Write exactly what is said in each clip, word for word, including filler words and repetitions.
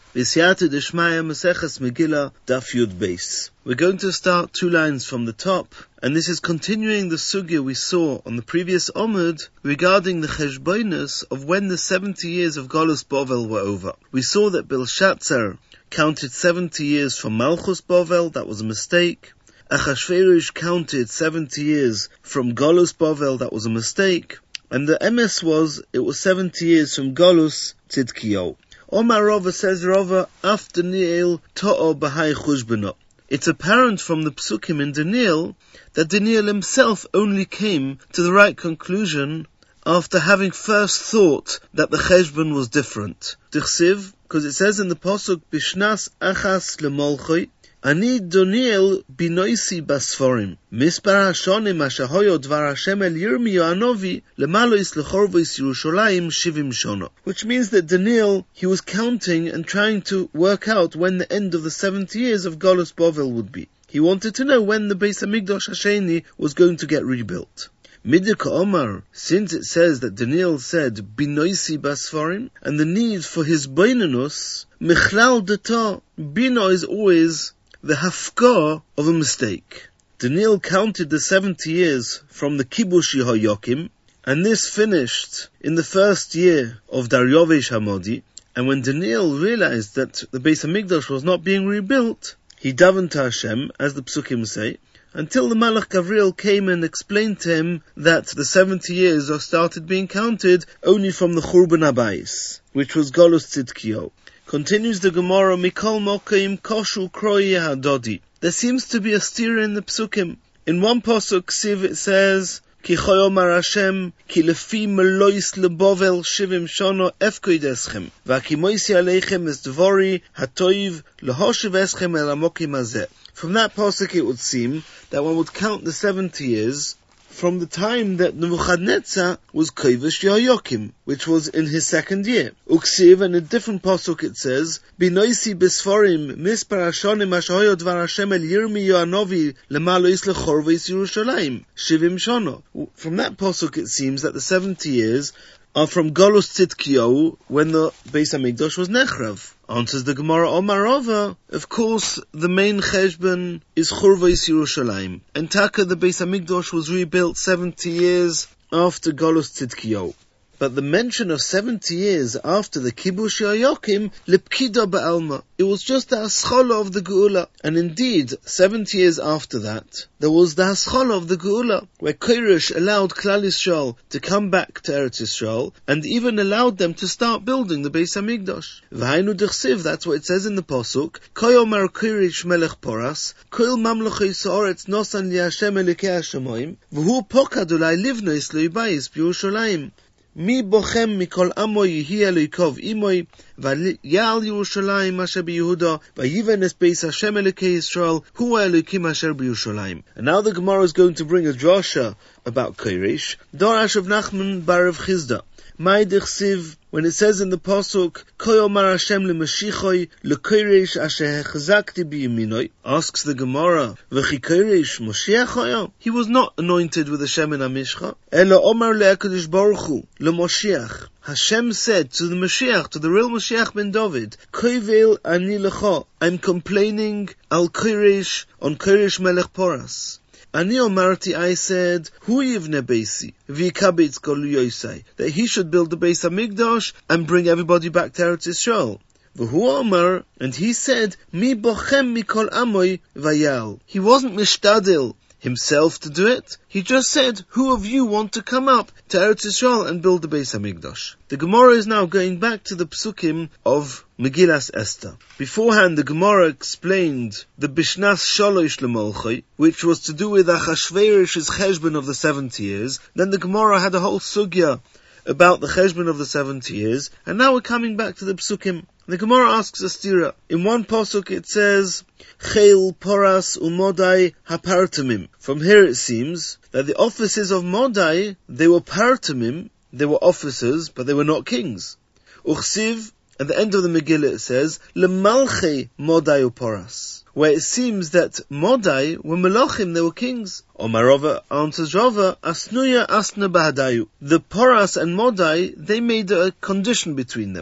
B'siyata d'shmaya Maseches Megillah Daf Yud Beis. We're going to start two lines from the top, and this is continuing the sugya we saw on the previous Omud regarding the cheshbonos of when the seventy years of Golus Bovel were over. We saw that Belshazzar counted seventy years from Malchus Bovel. That was a mistake. Achashverosh counted seventy years from Golus Bovel. That was a mistake. And the emes was, it was seventy years from Golus Tzidkiyahu. Omar Rava says Rava, Af Daniel To'o B'hai Chushbano. It's apparent from the psukim in Daniel that Daniel himself only came to the right conclusion after having first thought that the cheshbon was different. Dichsiv, because it says in the pasuk, Bishnas Achas Lemolchoi, Ani Daniel binoisi basforim. Mispar hashonim ashahoyo dvar Hashem el Yirmiyahu Hanovi lemalois lechorvois Yerushalayim shivim shono. Which means that Daniel, he was counting and trying to work out when the end of the seventy years of Golus Bovel would be. He wanted to know when the Beis Hamikdash Hasheni was going to get rebuilt. Midika Omar, since it says that Daniel said binoisi basforim, and the need for his boinanus, michlal deta, bino is always the hafkah of a mistake. Daniel counted the seventy years from the Kibush Yehoyakim, and this finished in the first year of Daryovesh Hamodi. And when Daniel realized that the Beis Hamikdash was not being rebuilt, he davened to Hashem, as the psukim say, until the Malach Gabriel came and explained to him that the seventy years are started being counted only from the Churban Habayis, which was Golus Tzidkiyahu. Continues the Gemara, Mikol Mokaim Koshu Kroye Hadodi. There seems to be a steer in the psukim. In one pasuk, Siv, it says, Ki choyomar Hashem, ki lefi melois lebovel shivim shono efkoid eschem, vaki moisi aleichem es dvori hatoiv lehoshiv eschem el amokim hazeh. From that pasuk it would seem that one would count the seventy years from the time that Nebuchadnezzar was Kovish Yehoyakim, which was in his second year. Uksiv, and in a different pasuk it says, Binoisi besforim mispar hashonim ashahoyo dvar Hashem el Yirmiyahu Hanovi lemalois lechorvois Yerushalayim shivim shono. From that pasuk it seems that the seventy years are from Golus Tzidkiyahu, when the Beis Hamikdash was Nechrav. Answers the Gemara, Omar Rava, of course, the main cheshbon is Churvois Yerushalayim. And Taka, the Beis Hamikdash was rebuilt seventy years after Golus Tzidkiyahu. But the mention of seventy years after the Kibush Yehoyakim, Lipkida Ba'alma, it was just the Haschala of the Geula. And indeed, seventy years after that, there was the Haschala of the Geula, where Koresh allowed Klal Yisrael to come back to Eretz Yisrael, and even allowed them to start building the Beis Hamikdash. V'hainu d'chsiv, that's what it says in the Pasuk, Koyomar Koresh Melech Poras, Koil Mamlechei Sa'aretz Nosan Li Hashem Elikei HaShamayim, V'hu Pokad Ulai Livnois Lo'ibayis B'Yerushalayim. Mi bochem mikol amo yihi eloikov imoi, v'yal Yerushalayim asher b'Yehuda, v'yiven es beis Hashem Elokei Yisrael, hu Elokim asher b'Yerushalayim. And now the Gemara is going to bring a drasha about Koresh, Dorash of Nachman bar Rav Chizda. Mai d'chsiv, when it says in the pasuk, Koyomar Hashem lemashichoi lekoresh asher hechazakti biyaminoi, asks the Gemara, V'chi koresh Moshiach hoya? He was not anointed with Hashem in Amishcha. Ela Omar le'akadosh baruch hu leMoshiach. Hashem said to the Mashiach, to the real Mashiach ben David, Koivel ani lecha, I'm complaining al koresh, on Koresh melech Poras. Ani omarti, I said, Hu yivne beisi, v'yikabitz kol yosai, that he should build the Beis Hamikdash and bring everybody back to Eretz Yisrael. V'hu omar, and he said, Mi bochem mikol amoy vayal. He wasn't mishtadil himself to do it. He just said, who of you want to come up to Eretz Yisrael and build the Beis Hamikdash? The Gemara is now going back to the psukim of Megillas Esther. Beforehand, the Gemara explained the Bishnas Shalosh Lemolchoi, which was to do with Achashverosh's cheshbon of the seventy years. Then the Gemara had a whole sugya about the cheshbon of the seventy years, and now we're coming back to the psukim. The Gemara asks a stira. In one pasuk it says, Cheil Poras Umodai Hapartamim. From here it seems that the offices of Modai, they were partamim, they were officers, but they were not kings. Uchsiv, at the end of the Megillah it says, Lemalchei Modai Uporas, where it seems that Modai were Melachim, they were kings. Omar Rava answers Rava, Asnuya Asna Bahadayu. The Poras and Modai, they made a condition between them.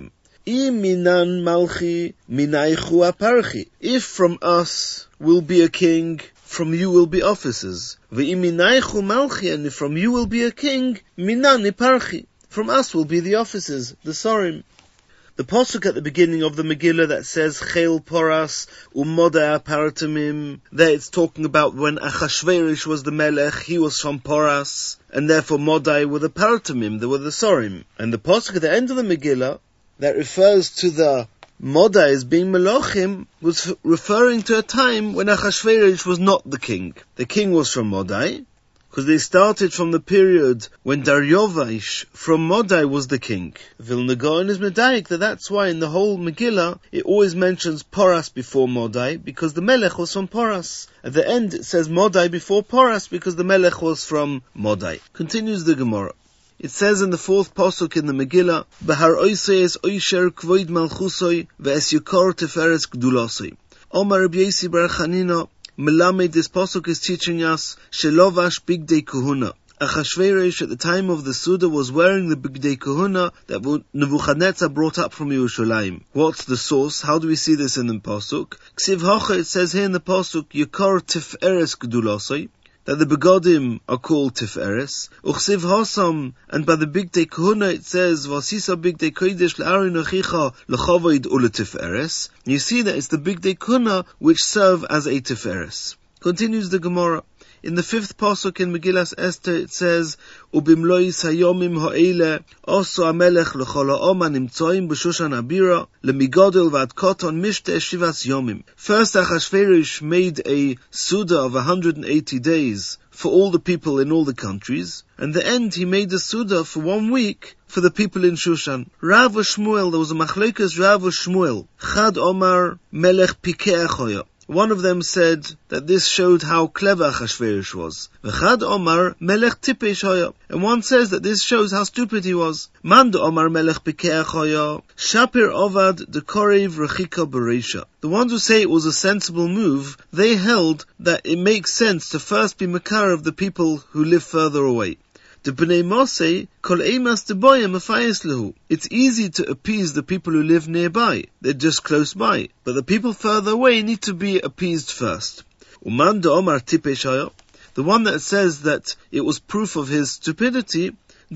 minan malchi minaichu aparchi. If from us will be a king, from you will be officers. V'iminaichu malchi, and if from you will be a king, minan iparchi. From us will be the officers, the sorim. The pasuk at the beginning of the Megillah that says Chel Poras Umodai Paratamim, there it's talking about when Achashverosh was the Melech, he was from Poras, and therefore Modai were the Paratamim, they were the Sorim. And the pasuk at the end of the Megillah that refers to the Modai as being Melochim was f- referring to a time when Achashverosh was not the king. The king was from Modai, because they started from the period when Daryovash from Modai was the king. Vilna Gaon is medayik that that's why in the whole Megillah it always mentions Poras before Modai, because the Melech was from Poras. At the end it says Modai before Poras, because the Melech was from Modai. Continues the Gemara. It says in the fourth pasuk in the Megillah, Behar oisei es oisher kvoid malchusoi ve'es yukor teferes gdulasoi. Omar Rabbi Yosi bar Chanina, Melamed, this pasuk is teaching us Shelovash Bigdei Kahuna. Achashverosh at the time of the Suda was wearing the Bigdei Kahuna that Nebuchadnezzar brought up from Yerushalayim. What's the source? How do we see this in the pasuk? Ksiv Hocha, it says here in the pasuk, Yekar Tiferes Gedulasoi, that the begodim are called Tiferes. Uchsiv Hosam, and by the Bigdei Kahuna it says, Vasisa Bigdei Kodesh le'arin achicha lechovoid ule Tiferes. You see that it's the Bigdei Kahuna which serve as a Tiferes. Continues the Gemara. In the fifth pasuk in Megillas Esther it says, Ubimlois hayomim ha'ele oso amelech l'chol ha'oma nimtzoim b'shushan abira lemigodel v'ad koton mishte shivas yomim. First Achashverosh made a suda of one hundred eighty days for all the people in all the countries, and the end he made a suda for one week for the people in Shushan. Rav Shmuel, there was a machlekes Rav Shmuel, Chad Omar melech pikeh choya. One of them said that this showed how clever Achashverosh was. V'chad Omar melech tipesh hoya. And one says that this shows how stupid he was. Man de Omar melech pikeach hoya. Shapir ovad de korev rechika bereisha. The ones who say it was a sensible move, they held that it makes sense to first be makar of the people who live further away. It's easy to appease the people who live nearby. They're just close by. But the people further away need to be appeased first. The one that says that it was proof of his stupidity,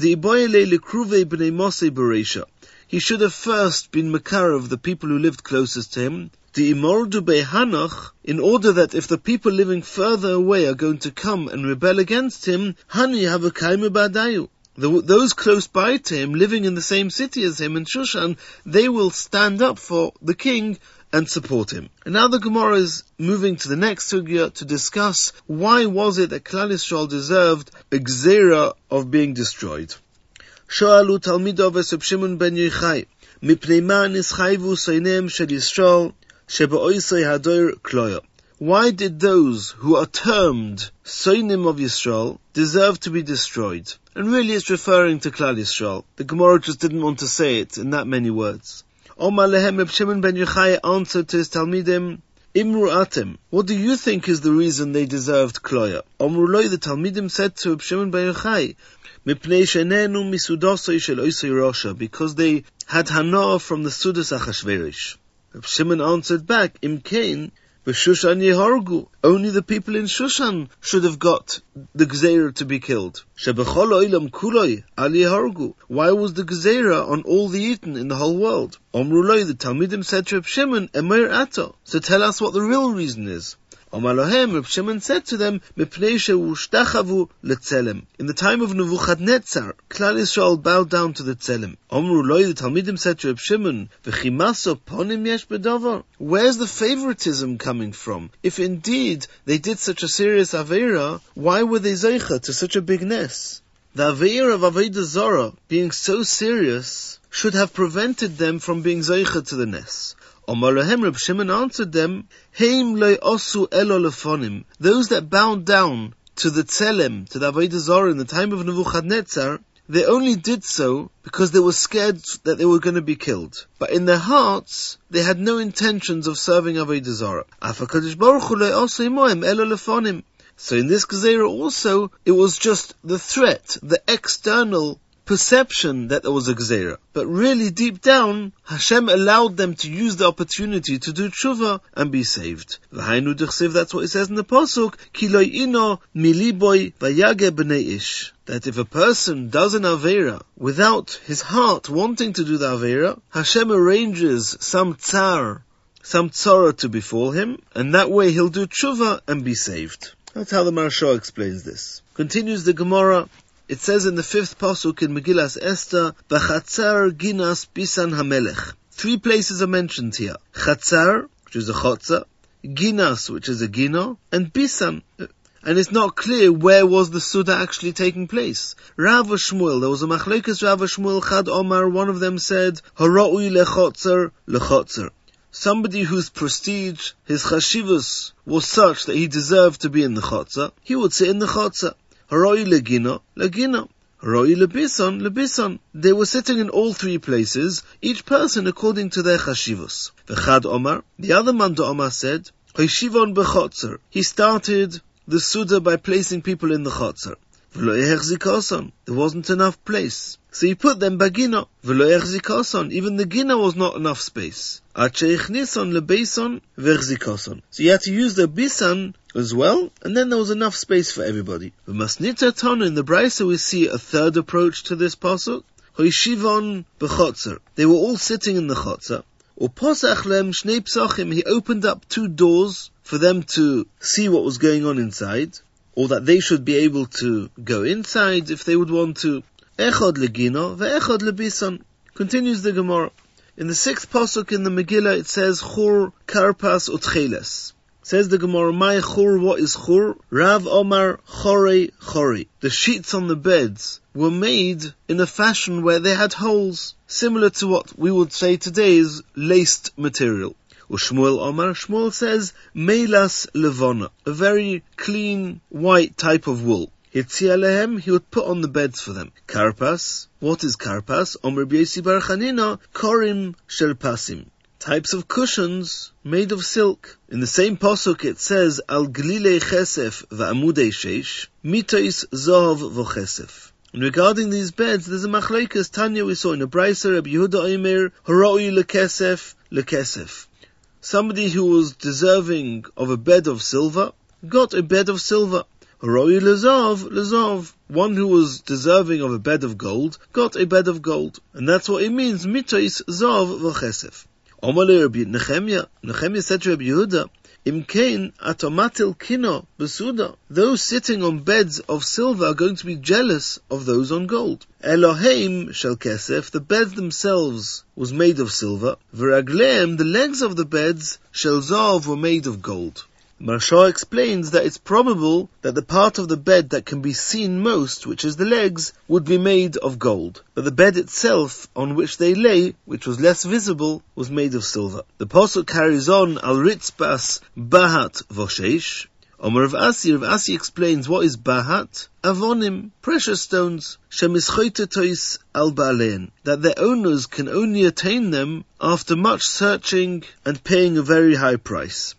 he should have first been makar of the people who lived closest to him, in order that if the people living further away are going to come and rebel against him, the, those close by to him, living in the same city as him in Shushan, they will stand up for the king and support him. And now the Gemara is moving to the next sugya to discuss why was it that Klal Yisrael deserved a gzera of being destroyed. Shoalu Talmidov Reb Shimon ben Yochai, mipnei ma nischayvu soinem shel Yisrael sheba'oisei hadoir kloya. Why did those who are termed soinim of Yisrael deserve to be destroyed? And really it's referring to Klal Yisrael. The Gemara just didn't want to say it in that many words. Omar lehem Reb Shimon ben Yochai answered to his Talmidim, Imru atem, what do you think is the reason they deserved kloya? Omru loy, the Talmidim said to Reb Shimon ben Yochai, because they had hana from the Sudas Achashverosh. Reb Shimon answered back, Im kain, b'Shushan yehargu. Only the people in Shushan should have got the gzeira to be killed. Shebechol oilam kuloi al yehargu. Why was the gzeira on all the eaten in the whole world? Omru loy, the Talmidim said to Reb Shimon, Emer ato. So tell us what the real reason is. Omar lohem, Reb Shimon said to them, Mipnei she'ushtachavu letzelem. In the time of Nebuchadnezzar, Klal Yisrael bowed down to the tzelem. Omru loy, the Talmidim said to Reb Shimon, V'chimaso ponim yesh bedover. Where's the favoritism coming from? If indeed they did such a serious aveira, why were they zeicha to such a big ness? The aveira of Avodah Zarah, being so serious, should have prevented them from being zeicha to the ness. Omar lohem, Reb Shimon answered them, Heim lo osu elo lefonim. Those that bowed down to the tzelem, to the Avodah Zarah in the time of Nebuchadnezzar, they only did so because they were scared that they were going to be killed. But in their hearts, they had no intentions of serving Avodah Zarah. Afa Kadosh Baruch Hu lo osu imohem elo lefonim. So in this Gezerah also, it was just the threat, the external perception that there was a gzeira. But really deep down, Hashem allowed them to use the opportunity to do tshuva and be saved. V'hainu d'chsev, that's what it says in the Pasuk, Ki lo ino miliboy vayage b'nei ish. That if a person does an Aveira without his heart wanting to do the Aveira, Hashem arranges some tsar, some tzara to befall him, and that way he'll do tshuva and be saved. That's how the Maharsha explains this. Continues the Gemara. It says in the fifth pasuk in Megillas Esther, B'chatzar ginas bisan hamelech. Three places are mentioned here. Chatzar, which is a chotza, ginas, which is a gino, and bisan. And it's not clear where was the Suda actually taking place. Rav Shmuel, there was a machlokes Rav Shmuel Chad Omar, one of them said, Hara'ui lechotzer, lechotzer. Somebody whose prestige, his chashivus, was such that he deserved to be in the chotzer, he would sit in the chotzer. Haroi legino, legino. Haroi lebison, lebison. They were sitting in all three places, each person according to their chashivus. V'chad Omar, the other man to Omar said, Hoishivon bechotzer. He started the Suda by placing people in the chotzer. V'lo yehechzikoson. There wasn't enough place. So he put them bagino. V'lo yehechzikoson. Even the gina was not enough space. Ache ichnison lebeison v'echzikoson. So you had to use the bisan as well, and then there was enough space for everybody. The Masnita Tana in the Brisa we see a third approach to this pasuk. Hoishivon bechotzer. They were all sitting in the chotzer. Uposach lem shnei psachim. He opened up two doors for them to see what was going on inside, or that they should be able to go inside if they would want to. Echad legino ve'echad lebisan. Continues the Gemara. In the sixth pasuk in the Megillah it says chur karpas utcheles. Says the Gemara, my chur, what is chur? Rav Omar chorei chorei. The sheets on the beds were made in a fashion where they had holes, similar to what we would say today is laced material. Shmuel Omar, Shmuel says, Meilas Levona, a very clean, white type of wool. Hitzia lehem, he would put on the beds for them. Karpas, what is karpas? Omer b'yesi bar Chanina, korim shel pasim. Types of cushions made of silk. In the same pasuk it says, Al glilei chesef va'amudei sheish, mitois zohav v'chesef. And regarding these beds, there's a machlekes Tanya we saw in a Brisa, Rabbi Yehuda Omer, Haroi lekesef, lekesef. Somebody who was deserving of a bed of silver got a bed of silver. Haroi lezav, lezav. One who was deserving of a bed of gold got a bed of gold. And that's what it means, mitois zav v'chesef. Omale Rabbi Nechemia, Nechemia said to Rabbi Yehuda, Imkein atomatil kino besuda. Those sitting on beds of silver are going to be jealous of those on gold. Eloheim shel kesef, the beds themselves was made of silver. V'ragleim, the legs of the beds, shel zav, were made of gold. Maharsha explains that it's probable that the part of the bed that can be seen most, which is the legs, would be made of gold. But the bed itself, on which they lay, which was less visible, was made of silver. The pasuk carries on, Al ritzbas bahat voshesh. Omer Rav Asi, Rav Asi explains what is bahat. Avonim, precious stones, shemischoitetois al ba'alein, that their owners can only attain them after much searching and paying a very high price.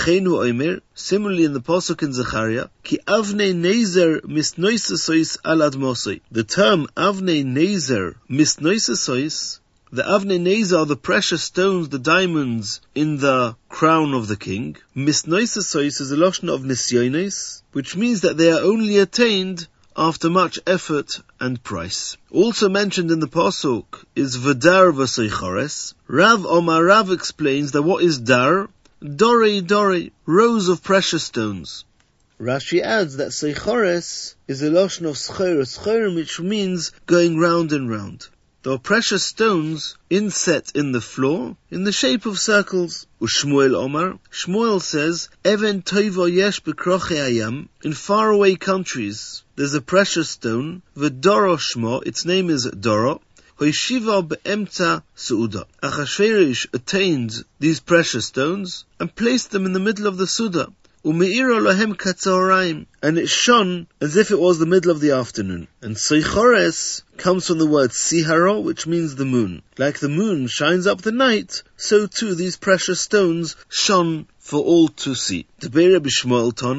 Similarly in the pasuk in Zechariah, ki avnei nezer misnoisesois al admosoi. The term avnei nezer misnoisesois, the avnei nezer are the precious stones, the diamonds in the crown of the king. Misnoisesois is a lashon of nisyones, which means that they are only attained after much effort and price. Also mentioned in the pasuk is v'dar v'soichores. Rav Omar Rav explains that what is dar? Dore, dore, rows of precious stones. Rashi adds that seichores is a lotion of scher, scher, which means going round and round. There are precious stones inset in the floor in the shape of circles. Ushmuel Omar, Shmuel says, Even toivo yesh bekroche ayam, in faraway countries, there's a precious stone, v'doro shmo, its name is Doro, Hoishiva be'emta su'uda. Achashverosh attained these precious stones and placed them in the middle of the Suda. Ume'ira lahem katzaorayim, and it shone as if it was the middle of the afternoon. And Seichores comes from the word Siharo, which means the moon. Like the moon shines up the night, so too these precious stones shone for all to see. Debei Rabbi Shmuel Tana,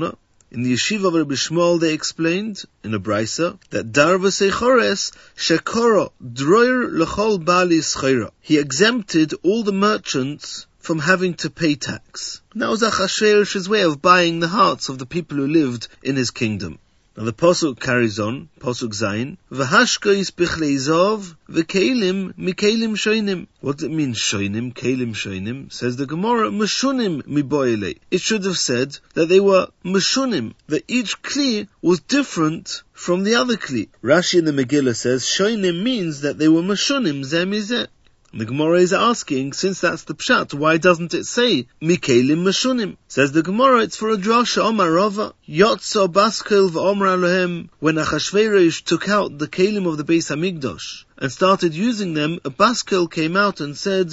In the yeshiva of Rabbi Shmuel they explained, in a brisa, that Darva Seichores Shekoro Droir Lechol Bali Schera. He exempted all the merchants from having to pay tax. And that was Achashverosh's way of buying the hearts of the people who lived in his kingdom. Now the Pasuk carries on, Pasuk Zayin, V'hashkois bichlei zov, v'kelim mikelim shoinim. What does it mean, shoinim, kelim shoinim? Says the Gemara, Meshunim miboile. It should have said that they were Meshunim, that each kli was different from the other kli. Rashi in the Megillah says, shoinim means that they were Meshunim, zeh mizeh. The Gemara is asking, since that's the pshat, why doesn't it say Mikelim Meshunim? Says the Gemara, it's for a drasha. Omar Rava Yotzo Baskel v'Omar Elohem. When Achashverosh took out the kelim of the Beis Hamikdash and started using them, a Baskel came out and said,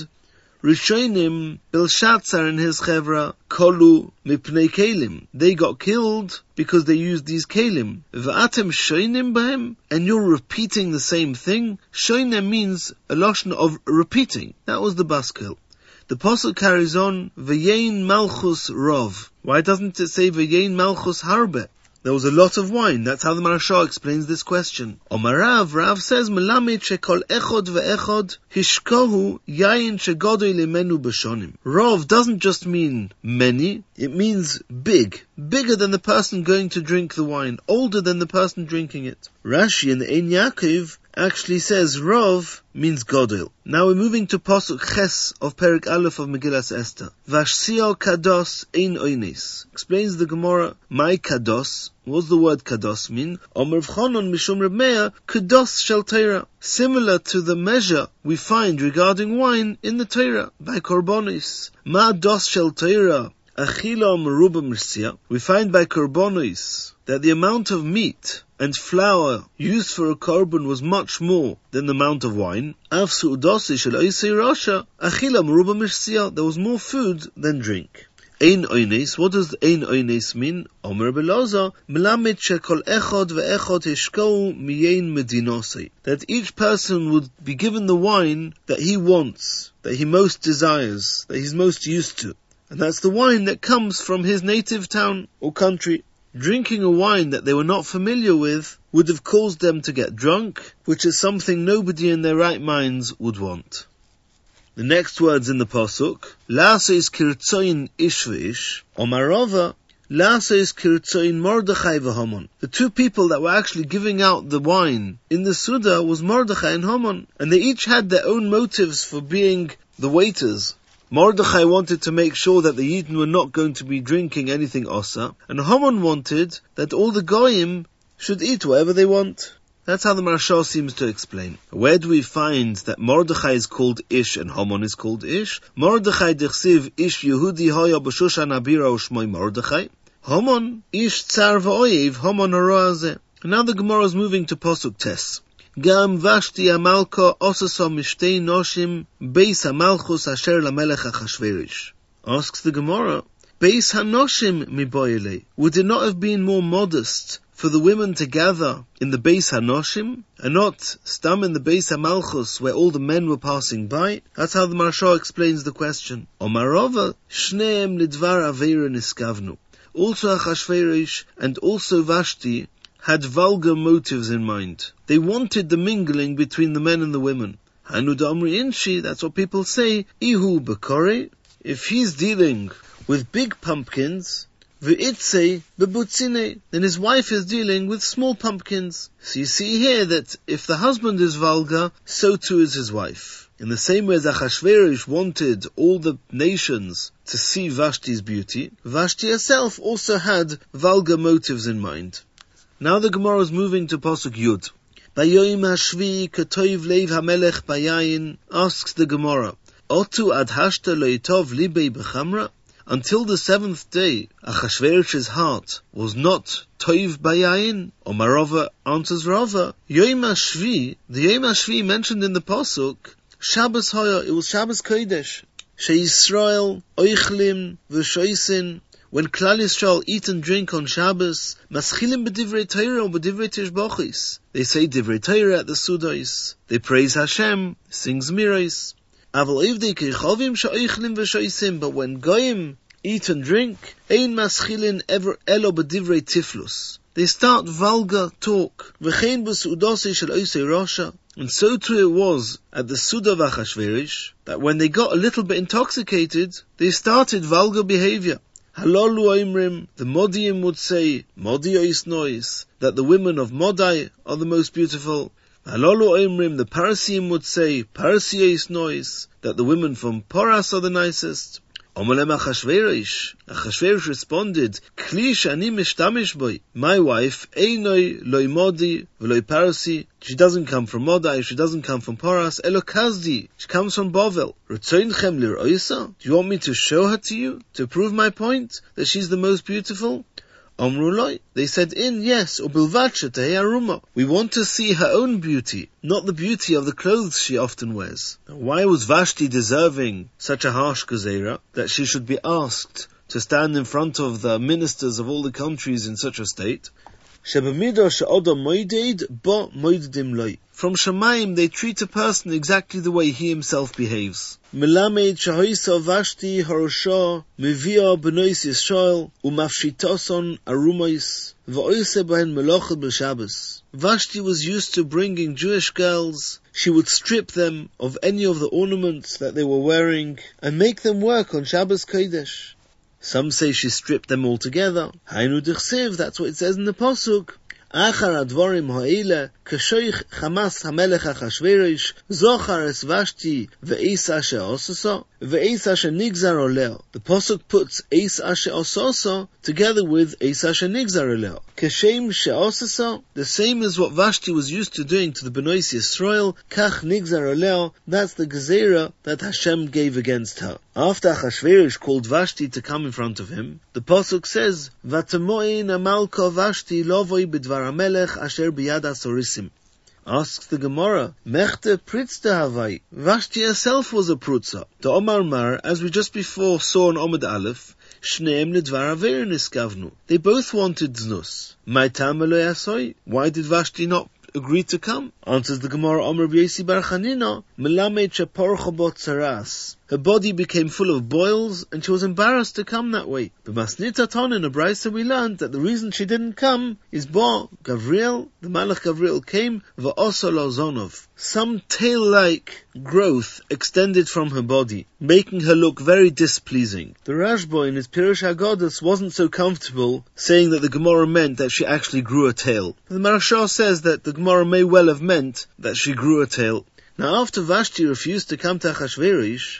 Rishonim Belshazzar and his chevra kolu mipnei kelim. They got killed because they used these kelim. V'atem shoinim b'hem, and you're repeating the same thing. Shoinim means a lashon of repeating. That was the baskel. The pasuk carries on, V'yein malchus rov. Why doesn't it say V'yein malchus harbe? There was a lot of wine. That's how the Marashah explains this question. Omar Rav, Rav says, Melamid shekol echod ve'echod hishkohu yayin shegodoi limenu b'shonim. Rav doesn't just mean many, it means big. Bigger than the person going to drink the wine. Older than the person drinking it. Rashi in the Ein Yaakov actually says Rav means Godel. Now we're moving to Pasuk Ches of Perik Aleph of Megillas Esther. Vashsio kados ein oines. Explains the Gemara, my kados. What does the word kados mean? Omer v'chonon mishum Reb Meir, kados shel Torah. Similar to the measure we find regarding wine in the Torah, by korbanos. Ma dos shel Torah. Achila meruba mirsia. We find by korbanos that the amount of meat and flour used for a korban was much more than the amount of wine. Af su'udosi shel oisei rasha, achila meruba mirsia. There was more food than drink. Ein oines. What does ein oines mean? Omer Belazar, Melamed shekol echod ve'echod hishkou miyein medinosei. That each person would be given the wine that he wants, that he most desires, that he's most used to. And that's the wine that comes from his native town or country. Drinking a wine that they were not familiar with would have caused them to get drunk, which is something nobody in their right minds would want. The next words in the pasuk, La'aseis kirtzoin ish v'ish, Omar Rava, La'aseis kirtzoin Mordechai v'Haman. The two people that were actually giving out the wine in the Suda was Mordechai and Haman, and they each had their own motives for being the waiters. Mordechai wanted to make sure that the Yidden were not going to be drinking anything osa, and Haman wanted that all the Goyim should eat whatever they want. That's how the Marashah seems to explain. Where do we find that Mordechai is called Ish and Haman is called Ish? Mordechai dechsiv Ish Yehudi hoya b'shushan abira u'shmoi Mordechai. Haman Ish tsar v'oyev Haman hara hazeh. Now the Gemara is moving to Pasuk Tes. Gam Vashti Amalka Osaso Mishtei Noshim Beis Hamalchus Asher Lamelech Achashverosh. Asks the Gemara, Beis Hanoshim Miboyele. Would it not have been more modest for the women to gather in the Beis Hanoshim and not stam in the Beis Hamalchus where all the men were passing by? That's how the Marashah explains the question. Omar Rava Shneim Lidvar Aveira Niskavnu. Also Achashverosh and also Vashti had vulgar motives in mind. They wanted the mingling between the men and the women. Hanud Amri Inshi, that's what people say, Ihu Bekore, if he's dealing with big pumpkins, V'itze bebutzine, then his wife is dealing with small pumpkins. So you see here that if the husband is vulgar, so too is his wife. In the same way as Achashverosh wanted all the nations to see Vashti's beauty, Vashti herself also had vulgar motives in mind. Now the Gemara is moving to Pasuk Yud. Bayoim hashvi ketoiv leiv hamelech bayayin, asks the Gemara, Otu ad hashta loitov libei bechamra? Until the seventh day, Achashverosh's heart was not toiv bayayin. Omar Rava answers Rava, Yoim hashvi, the Yom hashvi mentioned in the Pasuk, Shabbos hoya, it was Shabbos Kodesh. She Yisrael, oichlim, v'shoisin, when Klal Yisrael eat and drink on Shabbos, maschilim b'divrei Torah or b'divrei tishbochis. They say divrei Torah at the Sudos. They praise Hashem, sing Zmiros. Aval oivdei kechovim she'oichlim v'shoisim. But when Goyim eat and drink. Ein maschilin ever elo b'divrei tiflus. They start vulgar talk. V'chein b'su'udosei shel oisei rosha. And so too it was at the Suda of Achashverosh, that when they got a little bit intoxicated, they started vulgar behavior. Halolu oimrim, the Modiim would say, Modi ois nois, that the women of Modai are the most beautiful. Halolu oimrim, the Parasiim would say, Parasi ois nois, that the women from Poras are the nicest. Omalem Achashverosh, Achashverosh responded, Kli shani mishtamish boy, my wife, einoi loy Modi v'loy Parasi. She doesn't come from Modai, she doesn't come from Poras, Elo Kazdi, she comes from Bovel. Retzoinchem lir'oisa, do you want me to show her to you, to prove my point, that she's the most beautiful? Omru loy, they said in, yes, ubilvat shetei aruma. We want to see her own beauty, not the beauty of the clothes she often wears. Now, why was Vashti deserving such a harsh gezerah, that she should be asked to stand in front of the ministers of all the countries in such a state? From Shemaim, they treat a person exactly the way he himself behaves. Melamed shahoisa Vashti harosha mevia benois Yisrael umafshitoson arumais va'oise b'hen melocha b'Shabbos. Vashti was used to bringing Jewish girls. She would strip them of any of the ornaments that they were wearing and make them work on Shabbos Kodesh. Some say she stripped them altogether. Hainu dichsev, that's what it says in the Pasuk. Achar advorim ha'ile, kashoich chamas hamelech Achashverosh, zochar es Vashti ve'es asher ososo, ve'es asher nigzar oleo. The Pasuk puts es asher ososo together with es asher nigzar oleo. Kashem she'ososo, the same as what Vashti was used to doing to the Benois Yisrael, kach nigzar oleo, that's the gezerah that Hashem gave against her. After Achashverosh called Vashti to come in front of him, the Pasuk says, Vatamoin amalko Vashti lovoi b'dvar hamelech asher biyad asorisim. Asks the Gemara, Mechte pritzte havai. Vashti herself was a prutza. The Omar Mar, as we just before saw in Omid Aleph, Shneim ledvar aver niskavnu. They both wanted znus. My tam lo yasoi. Why did Vashti not agree to come? Answers the Gemara, Omer b'Yesi bar Chanina, Melamed sheporcha bo tzaras. Her body became full of boils, and she was embarrassed to come that way. But Masnita Ton in a Brisa we learned that the reason she didn't come is Bo Gavriel, the Malach Gavriel came, va'oso lo zonov. Some tail-like growth extended from her body, making her look very displeasing. The Rashba in his Pirush HaGodos wasn't so comfortable, saying that the Gemara meant that she actually grew a tail. The Marashah says that the Gemara may well have meant that she grew a tail. Now after Vashti refused to come to Achashverosh,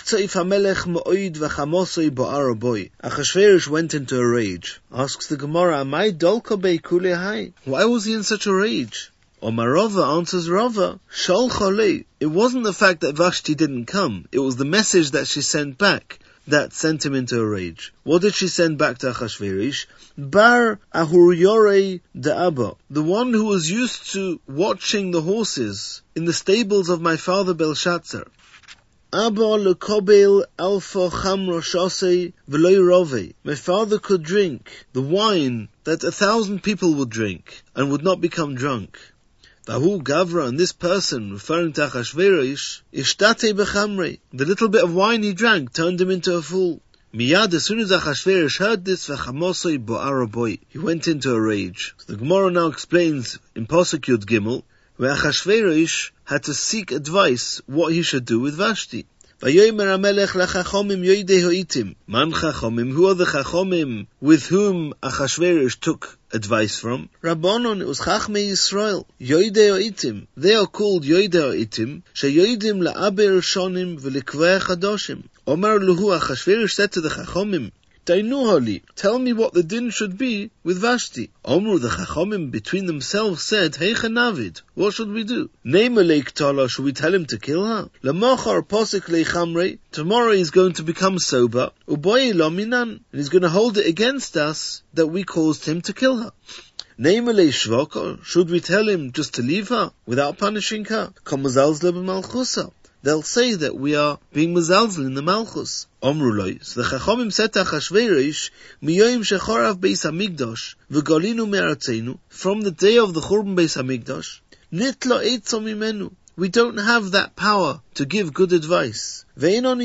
Achashverosh went into a rage. Asks the Gemara, Amai dolka bei kule hai? Why was he in such a rage? Omar Rava answers Rava, Shal cholei. It wasn't the fact that Vashti didn't come, it was the message that she sent back that sent him into a rage. What did she send back to Achashverosh? Bar Ahuriore Da'aba, the one who was used to watching the horses in the stables of my father Belshazzar. Abba lekobel alfa chamro shosei v'loy rove. My father could drink the wine that a thousand people would drink and would not become drunk. Vahu Gavra, and this person, referring to Achashverosh, ishtate bechamre. The little bit of wine he drank turned him into a fool. Miyad, as soon as Achashverosh heard this, v'chamosoi bo'ara boy, he went into a rage. So the Gemara now explains in Pasuk Yud Gimel, where Achashverosh had to seek advice what he should do with Vashti. Vayomer HaMelech lachachomim yoidei ho'itim. Man chachomim, who are the chachomim with whom Achashverosh took advice from? Rabbanon, it was Chachmei Yisrael. Yoidei ho'itim. They are called yoidei ho'itim, sheyoidim la'aber shonim v'likvei chadoshim. Omar luhu, Achashverosh said to the chachomim, Dainu holi, tell me what the din should be with Vashti. Omru, the Chachomim between themselves said, Hey Chanavid, what should we do? Name a lake Tala, should we tell him to kill her? Lamachar posik leichamre, tomorrow he's going to become sober. Uboye lominan, and he's going to hold it against us that we caused him to kill her. Name a lei shvoko, should we tell him just to leave her without punishing her? Komazalzle b'malchusa. They'll say that we are being mezalzel in the Malchus. Omru loy. So the Chachomim said to Achashverosh, Miyoyim shechorav beis hamikdash, v'golinu me'aratzeinu, from the day of the Churban beis hamikdash, nitlo eitzom imenu, we don't have that power to give good advice. We don't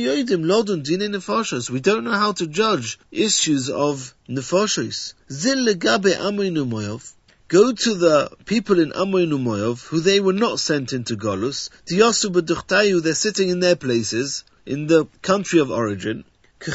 know how to judge issues of nefashos. Go to the people in Amoin Umoyov, who they were not sent into Golus. They're sitting in their places, in the country of origin.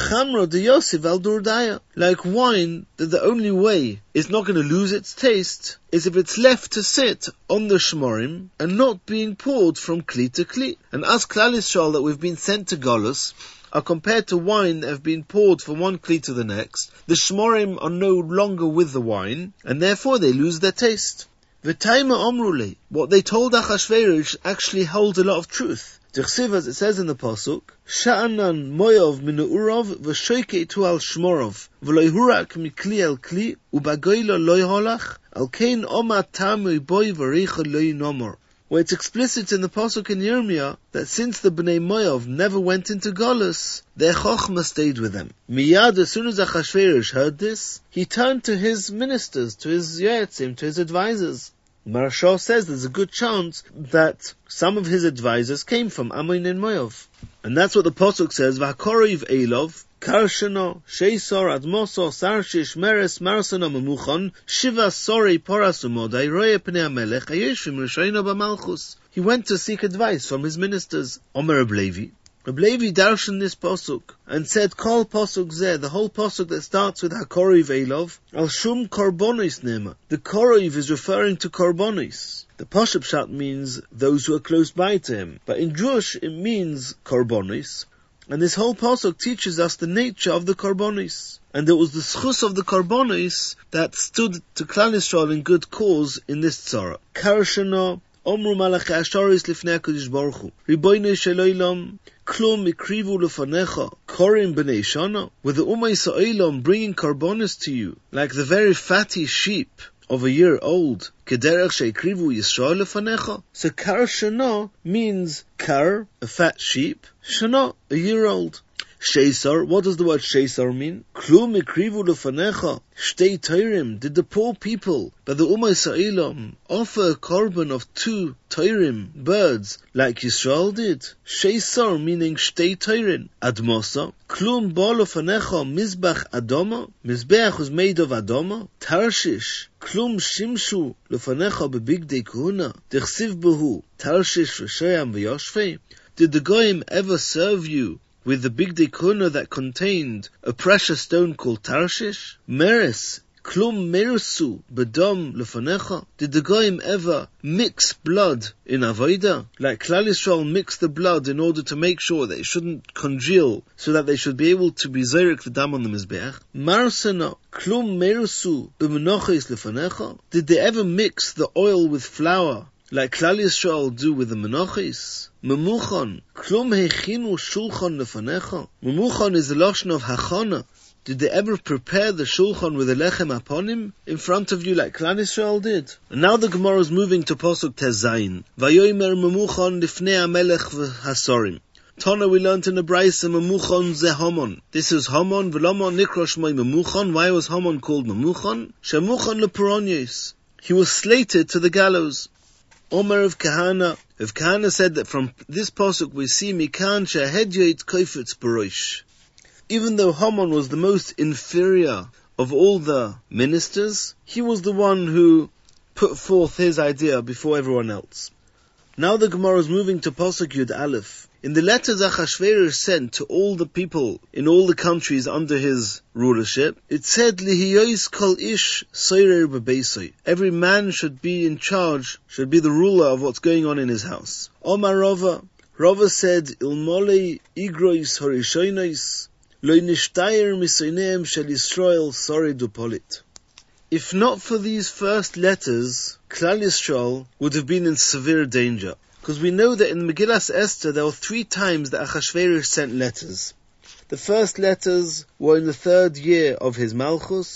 Like wine, that the only way it's not going to lose its taste is if it's left to sit on the shmorim and not being poured from kli to kli. And as Klal Yisrael that we've been sent to Golus are compared to wine that have been poured from one kli to the next. The shmorim are no longer with the wine, and therefore they lose their taste. V'taima omrule, what they told Achashverosh actually holds a lot of truth. T'chsiv, as it says in the pasuk, Sha'anan moyov minu'urov v'shoike tu al shmorov v'loi hurak mikli al kli u'bagoylo loi holach al kein oma tamu boy v'reicha loi nomor. Where it's explicit in the pasuk in Yirmiyah that since the Bnei Moav never went into Golus, their chochmah stayed with them. Miyad, as soon as Achashverosh heard this, he turned to his ministers, to his yoetzim, to his advisors. Marashah says there's a good chance that some of his advisors came from Amoin and Moav. And that's what the pasuk says, V'hakoriv Eilov, Karshano, Sheisor, Admoso, Sarshish, Meres, Marsana, Memuchon, Shiva, Sori, Porasumodai, Roye Pnei HaMelech, Hayeshvim, Rishono B'Malchus. He went to seek advice from his ministers. Omer Reb Levi. Reb Levi darshan this pasuk and said, Kol pasuk zeh, the whole pasuk that starts with Hakoriv Eilov, Al Shum Korbonis Nema. The Koriv is referring to Korbonis. The Pashup Pshat means those who are close by to him. But in Jewish it means Korbonis. And this whole pasuk teaches us the nature of the Korbonis. And it was the schus of the Korbonis that stood to Klal Yisrael in good cause in this tzara. Karshana, Omru Malachi Asharis Lifnei HaKadosh Baruch Hu, Ribono Shel Olam, Klum Ikrivu Lefanecha, Korim B'nei Shana, with the Umay Sa'olam bringing Korbonis to you, like the very fatty sheep of a year old. Kederech Sheikrivu Yisrael Lefanecha. So Kar Shana means Kar, a fat sheep, Shana, a year old. Sheisar, what does the word Sheisar mean? Klum ikrivu lefanecha, shtei teirim. Did the poor people, by the Umay Sa'ilam, offer a korban of two teirim, birds, like Yisrael did? Sheisar meaning shtei teirim. Admosa, klum bo lefanecha mizbach adoma. Mizbeach was made of adoma. Tarshish, klum shimshu lefanecha bebigdei kuhuna. Dechsiv behu, Tarshish v'shoyam v'yoshvei. Did the goyim ever serve you with the big dekuna that contained a precious stone called Tarshish? Meres, klum merusu, bedom lefanecha. Did the goyim ever mix blood in avodah? Like Klal Yisrael mixed the blood in order to make sure that it shouldn't congeal, so that they should be able to be zerek the dam on the mizbeach. Marsena, klum merusu, b'menochis lefanecha. Did they ever mix the oil with flour, like Klal Yisrael do with the Menachis? Memuchon, klum hechinu shulchan lefanecha. Memuchon is the lashon of hachana. Did they ever prepare the shulchan with the lechem upon him in front of you like Klal Yisrael did? And now the Gemara is moving to pasuk Tezayin. Vayomer memuchon lifnei hamelech v'hasorim. Tana, we learned in the Braisa, Memuchon ze Hamon. This is Hamon, v'lama nikra shmoi Memuchon. Why was Hamon called Memuchon? Shemuchon leperonios. He was slated to the gallows. Omer of Kahana. If Kahana said that from this pasuk we see Mikan shehedyot koifetz barosh. Even though Haman was the most inferior of all the ministers, he was the one who put forth his idea before everyone else. Now the Gemara is moving to pasuk Yud Aleph. In the letters Achashverosh sent to all the people in all the countries under his rulership, it said, Lihiyois kol ish soirer bebeisoi. Every man should be in charge, should be the ruler of what's going on in his house. Omar Rava. Rava said, Ilmolei igrois horishoinois, lo nishtayir misoineim shel Yisrael sori dupolit. If not for these first letters, Klal Yisrael would have been in severe danger. Because we know that in Megillas Esther there were three times that Achashverosh sent letters. The first letters were in the third year of his Malchus.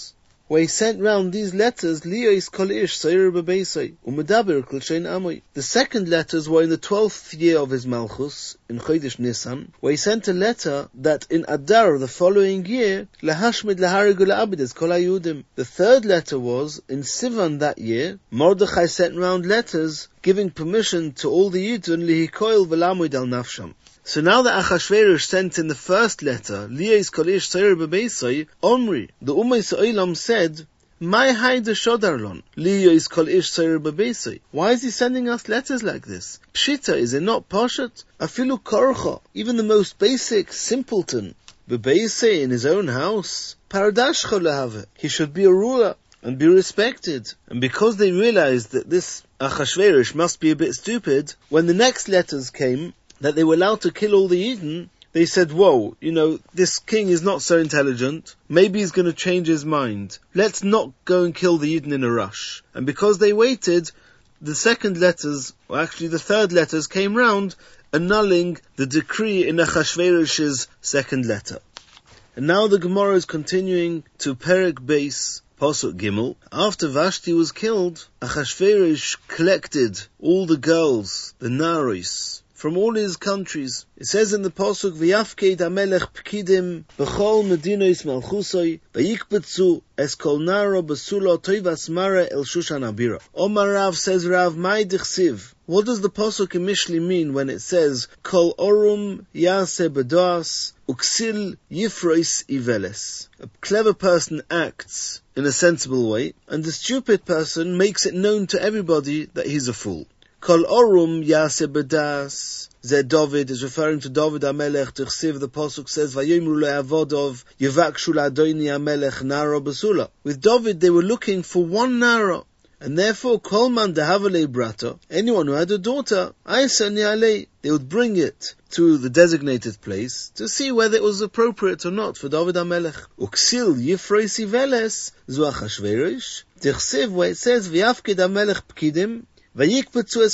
where he sent round these letters, Liyos kol ish sayir bebeisai, umedaber kol shein amoi. The second letters were in the twelfth year of his Malchus, in Chodesh Nisan, where he sent a letter that in Adar the following year, Lahashmid laharigul abides kol hayudim. The third letter was, in Sivan that year, Mordechai sent round letters giving permission to all the Yidden lihikoil v'lamoid al nafsham. So now that Achashverosh sent in the first letter, Liyos kol ish sayir bebeisai, Omri, the Ummei Sa'olam said, My haide shodarlon, Liyos kol ish sayir bebeisai. Why is he sending us letters like this? Pshita, is it not poshet? Afilu korcha, even the most basic simpleton, bebeisai in his own house, paradashcha lehave, he should be a ruler and be respected. And because they realized that this Achashverosh must be a bit stupid, when the next letters came, that they were allowed to kill all the Eden, they said, whoa, you know, this king is not so intelligent, maybe he's going to change his mind. Let's not go and kill the Eden in a rush. And because they waited, the second letters, or actually the third letters, came round, annulling the decree in Achashverosh's second letter. And now the Gemara is continuing to Perek Beis, Pasuk Gimel. After Vashti was killed, Achashverosh collected all the girls, the Naris, from all his countries. It says in the Pasuk, V'yafkeid hamelech pkidim b'chol medinois malchusoi v'yikbetzu es kol naro b'sulo toivas mara el Shushan Abira. Omar Rav says, Rav, mai dichsiv. What does the Pasuk in Mishli mean when it says, Kol orum yase bedoas uksil yifrois iveles? A clever person acts in a sensible way, and the stupid person makes it known to everybody that he's a fool. Kol orum yase bedas. Zeh David is referring to David HaMelech. Tichsiv, the Pasuk says, Vayomru le'avodov yevakshu la'adoni HaMelech naro basula. With David, they were looking for one naro, and therefore, kol man dehavale brata, anyone who had a daughter, aisen yalei, they would bring it to the designated place to see whether it was appropriate or not for David HaMelech. Uksil yifrois iveles zu Achashverosh. Tichsiv, where it says, V'yafkid HaMelech pkidim even though he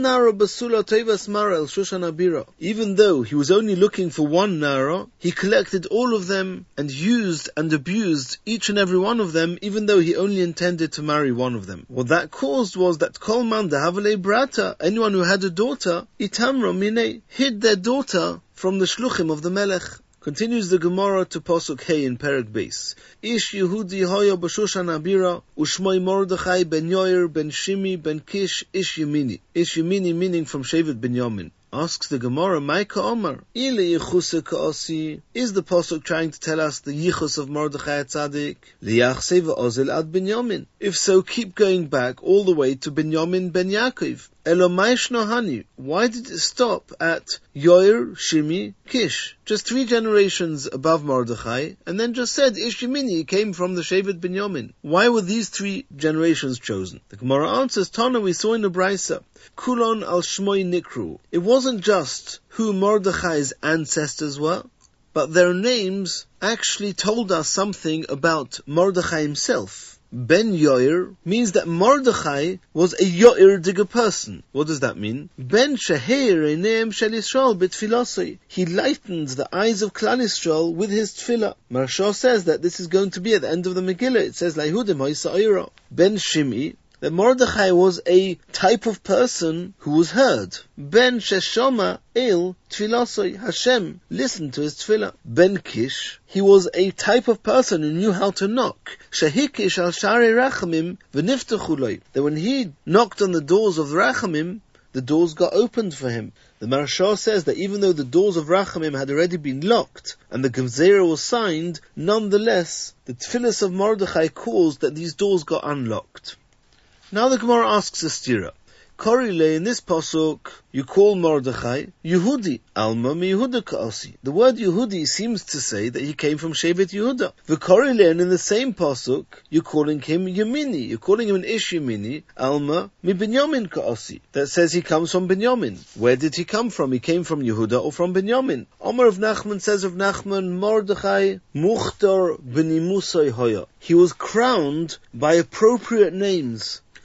was only looking for one nara, he collected all of them and used and abused each and every one of them, even though he only intended to marry one of them. What that caused was that kol man dehavale brata, anyone who had a daughter, itamra mine, hid their daughter from the shluchim of the melech. Continues the Gemara to Pasuk Hey in Perek Beis. Ish Yehudi hoya b'Shushan Abira, u'shmoi Mordechai ben Yoir ben Shimi ben Kish Ish Yemini. Ish Yemini meaning from Shevet Binyamin. Asks the Gemara, Maika Omar, Ile Yichuse Ka'asi, is the Pasuk trying to tell us the Yichus of Mordechai Tzaddik? Liyachse v'ozel ad Binyamin. If so, keep going back all the way to Binyamin ben Yaakov. Elomaish Nohani, why did it stop at Yoir, Shimi, Kish? Just three generations above Mordechai, and then just said Ish Yemini came from the Shevet Binyamin. Why were these three generations chosen? The Gemara answers, Tana, we saw in the Brisa, Kulon al Shmoi Nikru. It wasn't just who Mordechai's ancestors were, but their names actually told us something about Mordechai himself. Ben Yoir means that Mordechai was a Yoir digger person. What does that mean? Ben Sheheir Eineim Shel Yisrael B'Tfilosai. He lightens the eyes of Klal Yisrael with his tefillah. Maharsha says that this is going to be at the end of the Megillah. It says, Laihudim Ha'isa Ben Shimi, that Mordechai was a type of person who was heard. Ben Sheshoma El Tfilosoi, Hashem listened to his tefillah. Ben Kish, he was a type of person who knew how to knock. Shehikish al Shari Rachamim v'niftachu, that when he knocked on the doors of Rachamim, the doors got opened for him. The Maharsha says that even though the doors of Rachamim had already been locked and the Gemzera was signed, nonetheless, the tefillas of Mordechai caused that these doors got unlocked. Now the Gemara asks a stira. Korile, in this pasuk, you call Mordechai Yehudi, Alma mi Yehuda Ka'asi. The word Yehudi seems to say that he came from Shevet Yehuda. The Korile, and in the same pasuk, you're calling him Yemini. You're calling him an Ish Yemini, Alma mi Binyamin Ka'asi. That says he comes from Binyamin. Where did he come from? He came from Yehuda or from Binyamin? Omar of Nachman says of Nachman, Mordechai Muchtar b'nimusay hoya. He was crowned by appropriate names.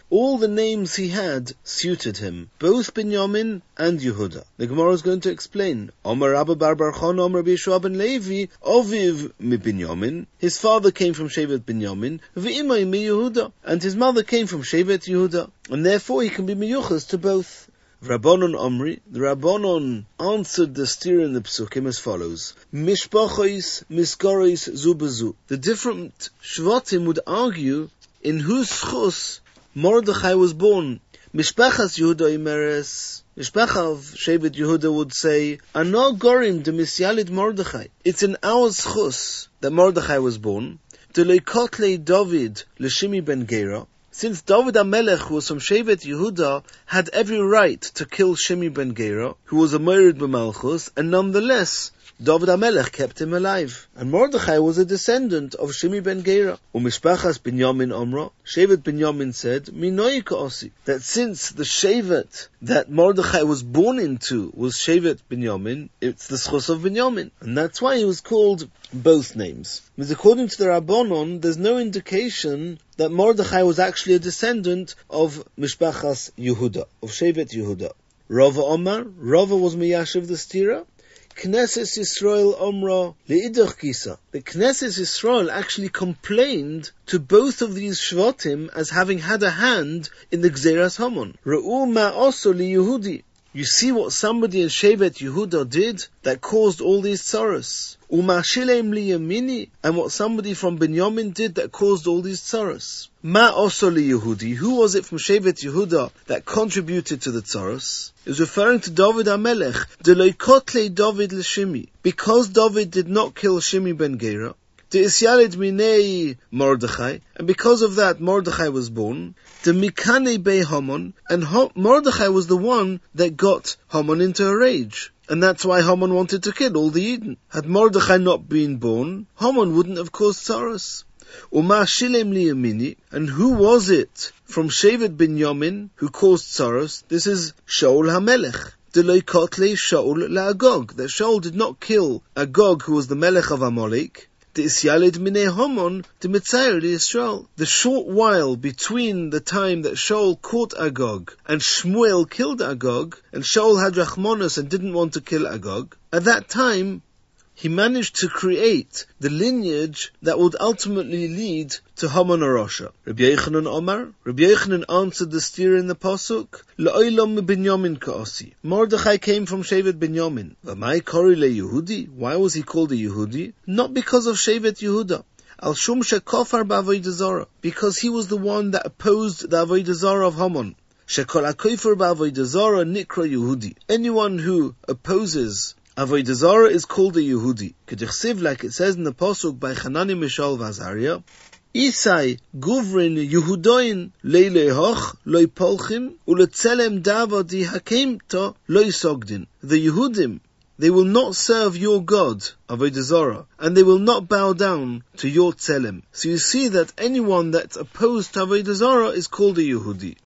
all the names he had suited him, both Binyamin and Yehuda. The Gemara is going to explain. Omer Rabba bar bar Chana, Omer Rabbi Yeshua ben Levi, Oviv mi Binyamin. His father came from Shevet Binyamin, V'imai mi Yehuda, and his mother came from Shevet Yehuda, and therefore he can be miyuchas to both. Rabbanon Omri, the Rabbanon answered the steer in the Psukim as follows. Mishpachos, Miskoros, Zubazu. The different Shvatim would argue in whose schus Mordechai was born. Mishpachas Yehuda Imeres, Mishpacha of Shevet Yehuda would say, Ano Gorim de Misyalid Mordechai. It's in our schus that Mordechai was born. De Leikotle David Leshimi ben Gera. Since David HaMelech, who was from Shevet Yehuda, had every right to kill Shimi ben Gera, who was a Morid b'Malchus, and nonetheless, David HaMelech kept him alive. And Mordechai was a descendant of Shimi ben Gera. Umishpachas Binyamin Omra, Shevet Binyamin said, Minoi ka'osi, that since the Shevet that Mordechai was born into was Shevet Binyamin, it's the schus of Binyamin. And that's why he was called both names. Because according to the Rabbanon, there's no indication that Mordechai was actually a descendant of Mishpachas Yehuda, of Shevet Yehuda. Rava Omar, Rava was Miyashiv the Stira. Knesset Yisrael Omra Le'idach Kisa. The Knesset Yisrael actually complained to both of these Shvatim as having had a hand in the Gzeras Hamon. Ra'u ma'oso li Yehudi. You see what somebody in Shevet Yehuda did that caused all these tzaros. Umashilem li Yamini, and what somebody from Binyamin did that caused all these tzaros. Ma oso li Yehudi. Who was it from Shevet Yehuda that contributed to the tzaros? It was referring to David HaMelech. De loikotle David l'Shimi. Because David did not kill Shimi ben Gera. De isyalid minei Mordechai, and because of that Mordechai was born. De mikane bei Haman, and Ho- Mordechai was the one that got Haman into a rage. And that's why Haman wanted to kill all the Eden. Had Mordechai not been born, Haman wouldn't have caused tzaros. Uma shilem liyamini, and who was it from Shevet Binyamin who caused tzaros? This is Shaul HaMelech. De loikotle Shaul la'Agog, that Shaul did not kill Agog, who was the Melech of Amalek. The Isyalid Minei Haman, the Mitzair Yisrael. The short while between the time that Shaul caught Agog and Shmuel killed Agog, and Shaul had Rachmanos and didn't want to kill Agog, at that time he managed to create the lineage that would ultimately lead to Haman Arosha. Rabbi Yochanan Omar, Rabbi Yochanan answered the steer in the Pasuk, La'olam Binyamin ka'osi. Mordechai came from Shevet Binyamin. V'mai kori le'Yehudi? Why was he called a Yehudi? Not because of Shevet Yehuda. Al shum shekofar ba'avodah zarah, because he was the one that opposed the avodah zarah of Haman. Shekol hakofer ba'avodah zarah nikra Yehudi. Anyone who opposes Avodah Zarah is called a Yehudi. K'dichsiv, like it says in the Pasuk by Hanani, Mishael, V'Azariah, Isai guvrin Yehudoin leilehoch loy polchim uletzelem davadi hakemta loy sogdin. The Yehudim, they will not serve your God, Avodah Zarah, and they will not bow down to your tzelem. So you see that anyone that's opposed to Avodah Zarah is called a Yehudi.